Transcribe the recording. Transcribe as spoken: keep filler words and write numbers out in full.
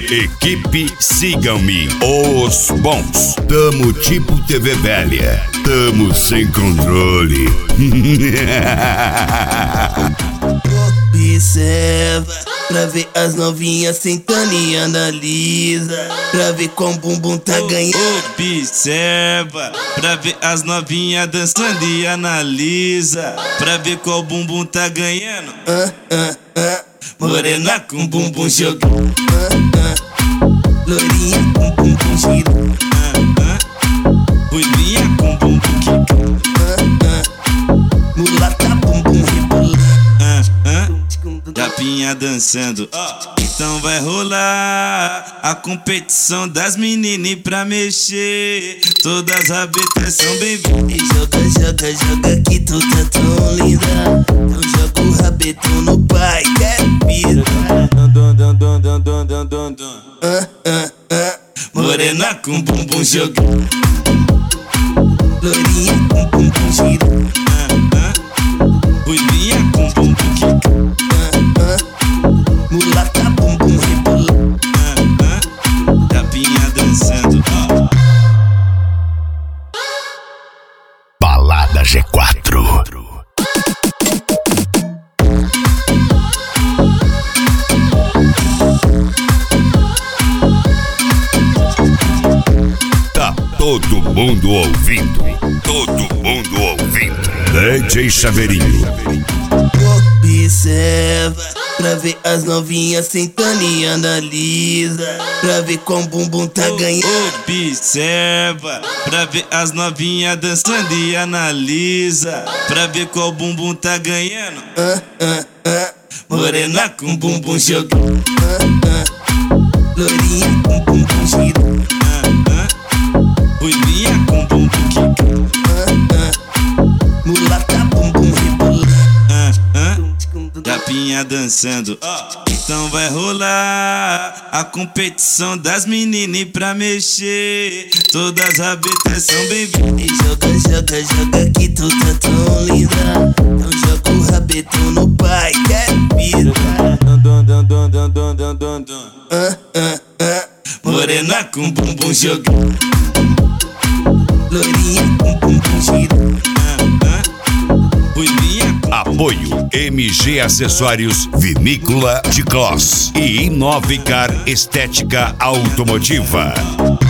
Equipe Sigam-me, os bons. Tamo tipo T V velha, tamo sem controle. Observa, pra ver as novinhas sentando e analisa, pra ver como o bumbum tá ganhando. Observa, pra ver as novinhas dançando e analisa, pra ver qual bumbum tá ganhando. Ah, ah, ah. Morena com bumbum jogando. Ah, ah. Loirinha com bumbum girando. Ah, ah. Ruivinha com bumbum quicando. Ah, ah. Mulata bumbum rebolando. Ah, ah. Japinha dançando, oh. Então vai rolar a competição das meninas pra mexer. Todas as rabetas são bem-vindas. Joga, joga, joga que tu tá tão linda. Então joga o rabetão no pai, quer vida. Ah, ah, ah. Morena com bumbum jogando. Loirinha com bumbum girando. Ah, ah. Ruivinha com bumbum quicando. Mulata bumbum rebolando. Ah, ah. Japinha dançando, oh. Balada G quatro. Tá todo mundo ouvindo, todo mundo ouvindo. D J Chaveirinho. Observa, pra ver as novinhas sentando e analisa, pra ver como o bumbum tá ganhando. Observa, pra ver as novinhas dançando e analisa, pra ver qual bumbum tá ganhando. Ah, ah, ah. Morena com bumbum jogando. Ah, ah. Loirinha com bumbum girando. Ah, ah. Ruivinha com bumbum quicando. Ah, ah. Mulata bumbum rebolando. Ah, ah. Japinha dançando, oh. Então vai rolar a competição das meninas pra mexer. Todas as rabetas são bem-vindas. Joga, joga, joga que tu tá tão linda. Então joga o rabetão no pai, quer vida. Ah, ah, ah. Morena com bumbum jogando. Loirinha com bumbum girando. Ah, ah. Ruivinha com Apoio M G Acessórios, Vinícola de Clos e Inovicar Estética Automotiva.